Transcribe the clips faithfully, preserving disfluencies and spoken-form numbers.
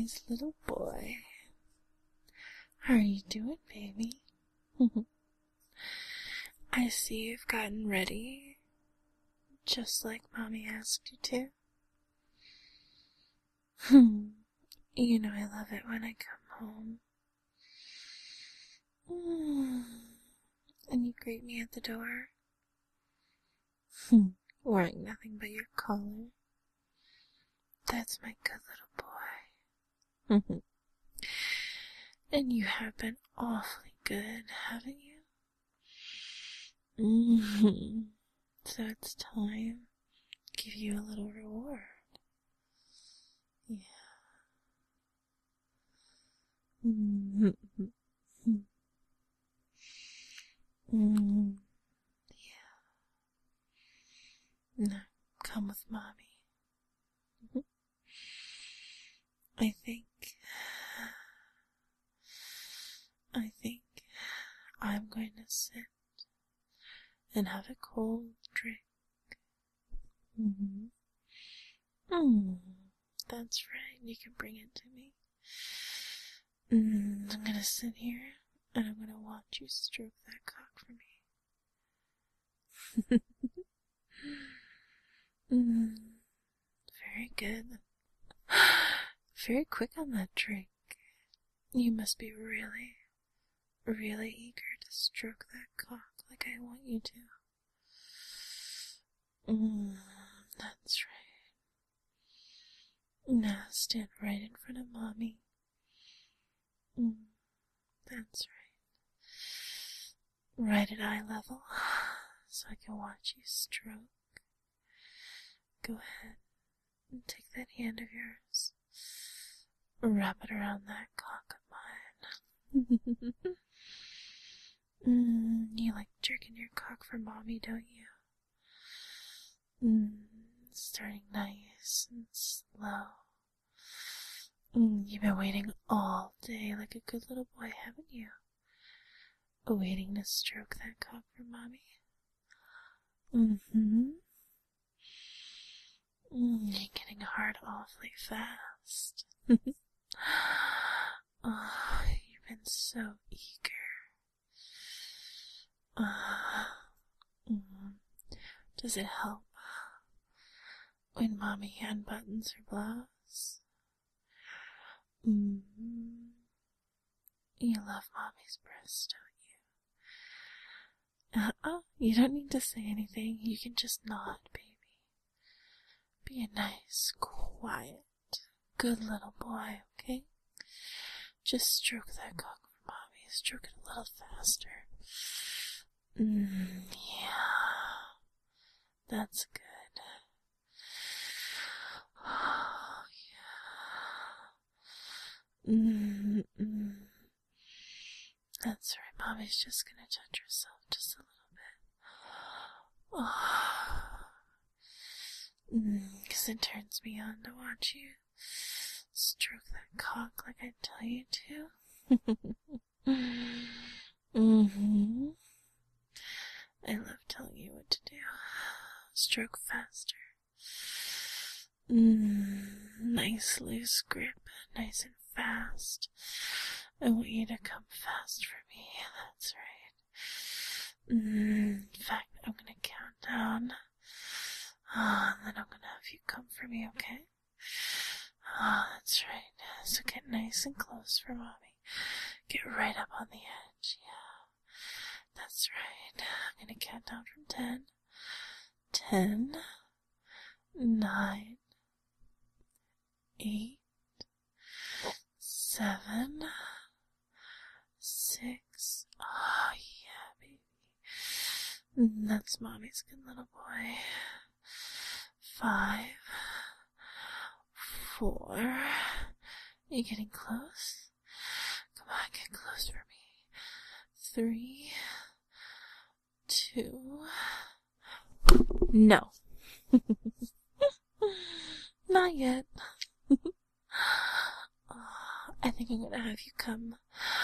nice little boy. How are you doing, baby? I see you've gotten ready, just like Mommy asked you to. Hmm. You know I love it when I come home. Mm. And you greet me at the door. Hmm. Wearing nothing but your collar. That's my good little boy. And you have been awfully good, haven't you? Mm-hmm. So it's time to give you a little reward. Yeah. Mm-hmm. Mm-hmm. Yeah. Now, come with Mommy. Mm-hmm. I think... I think I'm going to sit and have a cold drink. Mm-hmm. Mm, that's right, you can bring it to me. Mm, I'm gonna sit here and I'm gonna watch you stroke that cock for me. mm, very good. Very quick on that drink. You must be really, really eager to stroke that cock like I want you to. Mm, that's right. Now stand right in front of Mommy. Mm, that's right. Right at eye level, so I can watch you stroke. Go ahead and take that hand of yours. Wrap it around that cock of mine. mm, you like jerking your cock for Mommy, don't you? Mm, starting nice and slow. Mm, you've been waiting all day like a good little boy, haven't you? Waiting to stroke that cock for Mommy. Mm-hmm. Mm, you're getting hard awfully fast. Oh, you've been so eager. Uh, mm, does it help when Mommy unbuttons her blouse? Mm-hmm. You love Mommy's breasts, don't you? Uh-uh, you don't need to say anything. You can just nod, baby. Be a nice, quiet, good little boy, okay? Just stroke that cock for Mommy. Stroke it a little faster. Mm, yeah. That's good. Oh, yeah. Mm, mm. That's right. Mommy's just gonna touch herself just a little bit. Oh. Mm, 'cause it turns me on to watch you stroke that cock like I tell you to. mm-hmm. I love telling you what to do. Stroke faster. Mm, nice loose grip, nice and fast. I want you to come fast for me. That's right. Mm, in fact, I'm gonna count down. Oh, and then I'm gonna have you come for me, okay? Oh, that's right. So get nice and close for Mommy. Get right up on the edge, yeah. That's right. I'm gonna count down from ten. Ten. Nine. Eight. Seven. Six. Oh, yeah, baby. That's Mommy's good little boy. Five. Four. You getting close? Come on, get close for me. Three. Two. No. Not yet. Oh, I think I'm gonna have you come.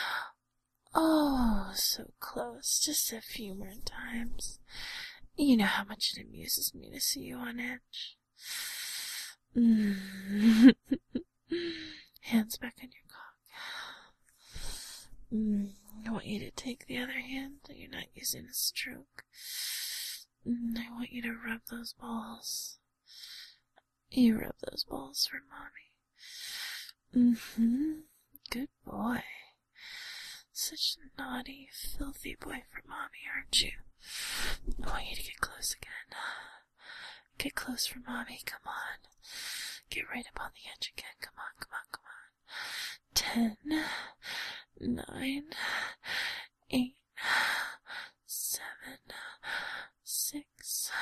Oh, so close. Just a few more times. You know how much it amuses me to see you on edge. Mm. Hands back on your cock. Mm, I want you to take the other hand that you're not using to stroke. Mm, I want you to rub those balls. You rub those balls for mommy. Mm-hmm. Good boy. Such a naughty, filthy boy for mommy, aren't you? I want you to get close again. Get close for mommy, come on. Get right up on the edge again, come on, come on, come on. Ten, nine, eight, seven, six.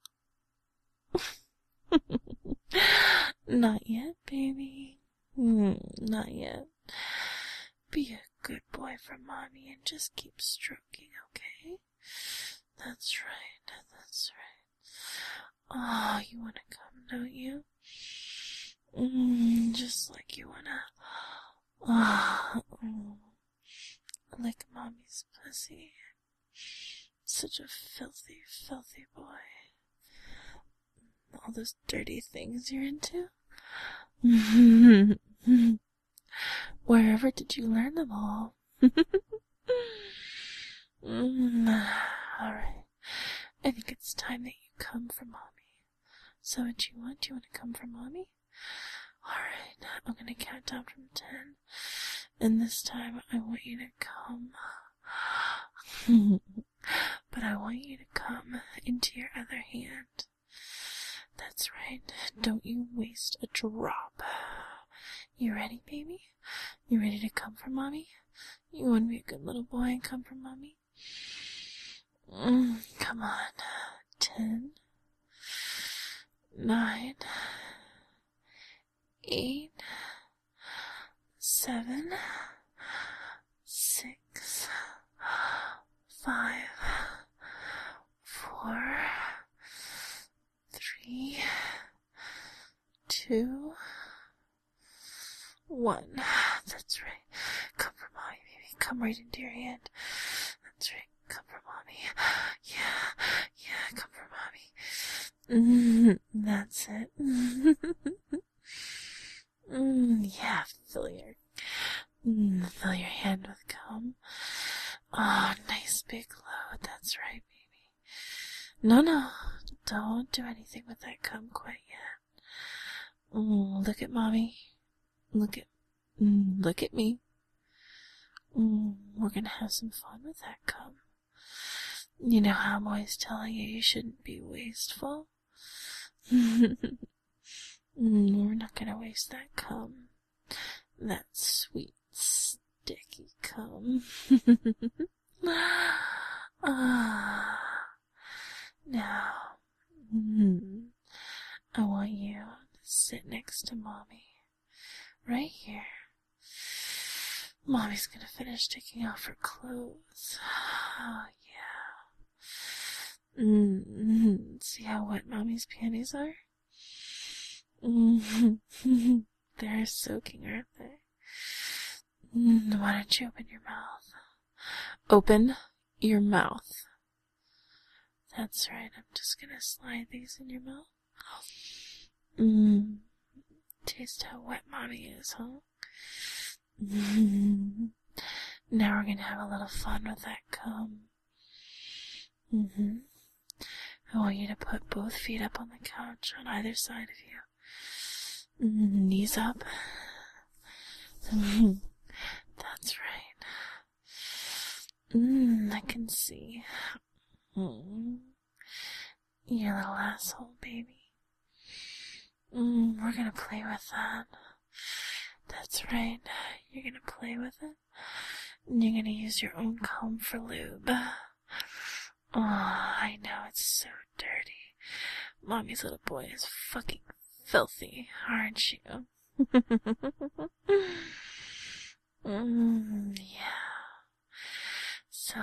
Not yet, baby. Mm, not yet. Be a good boy for mommy and just keep stroking, okay? That's right, that's right. Oh, you wanna come, don't you? Mm, just like you wanna. Oh, mm, lick mommy's pussy. Such a filthy, filthy boy. All those dirty things you're into? Wherever did you learn them all? mm, Alright. I think it's time that you come for mommy. So what do you want? Do you want to come for mommy? Alright, I'm gonna count down from ten. And this time I want you to come. But I want you to come into your other hand. That's right. Don't you waste a drop. You ready, baby? You ready to come for mommy? You want to be a good little boy and come for mommy? Mm, come on. Ten. Nine. Eight. Seven. Six. Five. Four. Three. Two. One. That's right. Come for mommy, baby. Come right into your hand. That's right. Come for mommy. Yeah. Yeah. Come for mommy. Mm, that's it. mm, yeah. Fill your, mm, fill your hand with cum. Oh, nice big load. That's right, baby. No, no. Don't do anything with that cum quite yet. Mm, look at mommy. Look at, mm, look at me. Mm, we're gonna have some fun with that cum. You know how I'm always telling you you shouldn't be wasteful? mm, we're not gonna waste that cum. That sweet, sticky cum. ah. Now, mm, I want you to sit next to mommy. Right here. Mommy's gonna finish taking off her clothes. Oh, yeah. Mm-hmm. See how wet mommy's panties are? Mm-hmm. They're soaking, aren't they? Mm, why don't you open your mouth? Open your mouth. That's right. I'm just gonna slide these in your mouth. Mmm. Taste how wet mommy is, huh? Mm-hmm. Now we're gonna have a little fun with that cum. Mm-hmm. I want you to put both feet up on the couch on either side of you. Mm, knees up. Mm-hmm. That's right. Mmm, I can see. Mm. Your little asshole, baby. Mm, we're gonna play with that. That's right. You're gonna play with it. And you're gonna use your own comb for lube. Oh, I know, it's so dirty. Mommy's little boy is fucking filthy, aren't you? mm, yeah. So,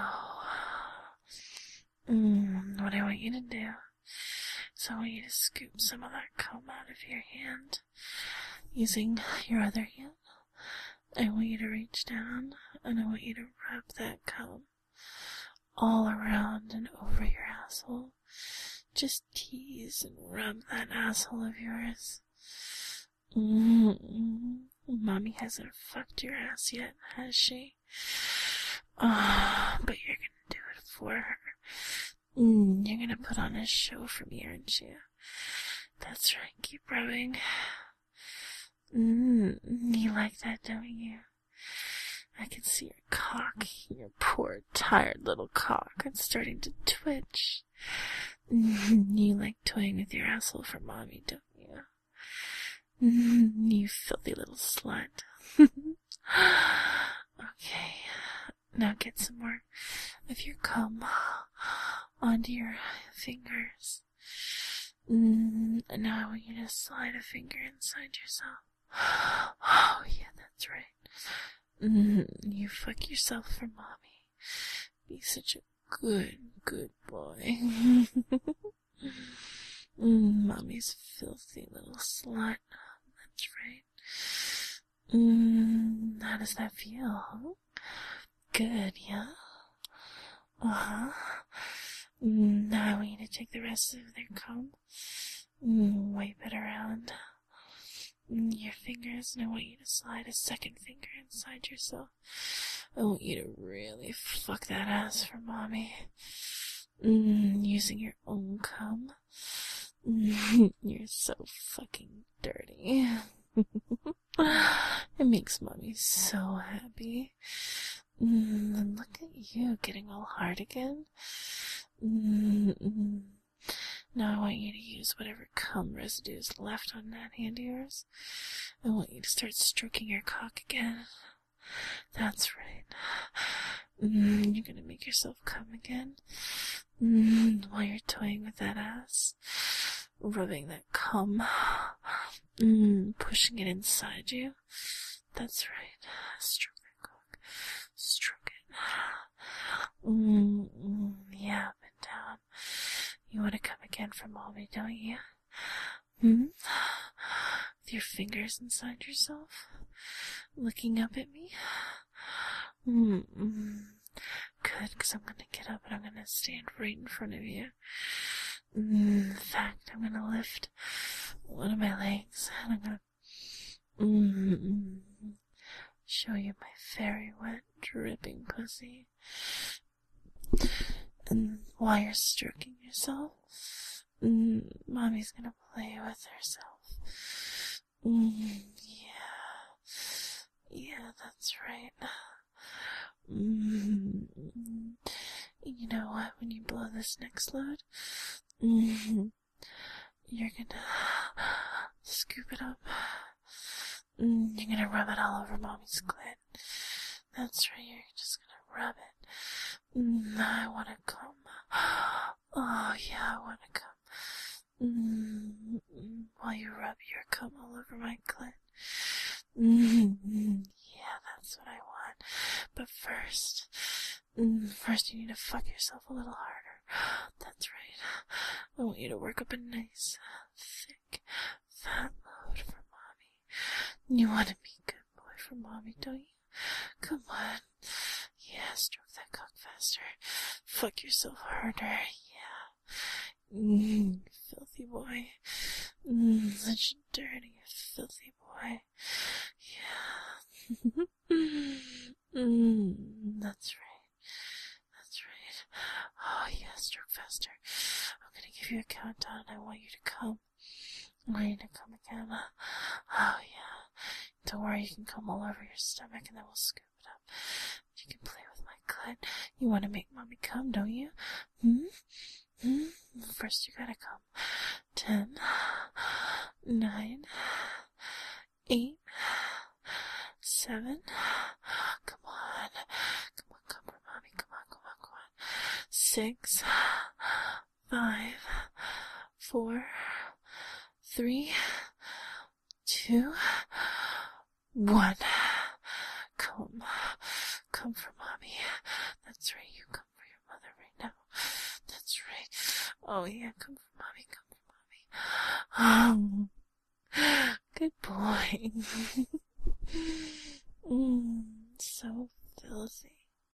mm, what I want you to do is I want you to scoop some of that cum out of your hand using your other hand. I want you to reach down and I want you to rub that cum all around and over your asshole. Just tease and rub that asshole of yours. Mm-hmm. Mommy hasn't fucked your ass yet, has she? Oh, but you're gonna do it for her. Mm, you're gonna put on a show for me, aren't you? That's right, keep rubbing. Mm, you like that, don't you? I can see your cock, your poor, tired little cock. It's starting to twitch. Mm, you like toying with your asshole for mommy, don't you? Mm, you filthy little slut. Okay, now get some more of your cum onto your fingers. Mm, and now I want you to slide a finger inside yourself. Oh, yeah, that's right. Mm, you fuck yourself for mommy. Be such a good, good boy. mm, mommy's filthy little slut. That's right. Mm, how does that feel? Huh? Good, yeah? Uh-huh. Mm, now I want you to take the rest of their cum. Mm, wipe it around mm, your fingers, and I want you to slide a second finger inside yourself. I want you to really fuck that ass for mommy. Mm, using your own cum. Mm, you're so fucking dirty. It makes mommy so happy. Mm, and look at you getting all hard again. Mm-mm. Now I want you to use whatever cum residue is left on that hand of yours. I want you to start stroking your cock again. That's right. Mm, you're gonna make yourself cum again. Mm, while you're toying with that ass. Rubbing that cum. Mm, pushing it inside you. That's right. Stroke that cock. Stroke it. Mm, mm, yeah, up and down. You want to come again for mommy, don't you? Hmm? With your fingers inside yourself? Looking up at me? Mm-mm. Good, because I'm going to get up and I'm going to stand right in front of you. Mm, in fact, I'm going to lift one of my legs and I'm going to mm-mm, show you my very wet, dripping pussy. And while you're stroking yourself, mm, mommy's gonna play with herself. Mm, yeah, yeah, that's right. Mm, you know what? When you blow this next load, mm, you're gonna scoop it up. Mm, you're gonna rub it all over mommy's clit. That's right. You're just gonna rub it. Mm, I wanna come. Oh, yeah, I wanna come. Mm, while you rub your cum all over my clit. Mm, yeah, that's what I want. But first, mm, first you need to fuck yourself a little harder. That's right. I want you to work up a nice, thick, fat load for mommy. You wanna be a good boy for mommy, don't you? Come on. Yeah, stroke that cock faster. Fuck yourself harder. Yeah. Mm, filthy boy. Mm, such a dirty, filthy boy. Yeah. mm, that's right. That's right. Oh, yeah, stroke faster. I'm gonna give you a countdown. I want you to come. I want you to come again. Oh, yeah. Don't worry, you can come all over your stomach and then we'll scoop it up. You can play with my clit. You want to make mommy come, don't you? Hmm? Hmm? First you gotta come. Ten, nine, eight, seven. Come on. Come on, come on, mommy. Come on, come on, come on. Six, five, four, three, two, one. Come. Come for mommy. That's right, you come for your mother right now. That's right. Oh yeah, come for mommy, come for mommy. Oh, good boy. mm.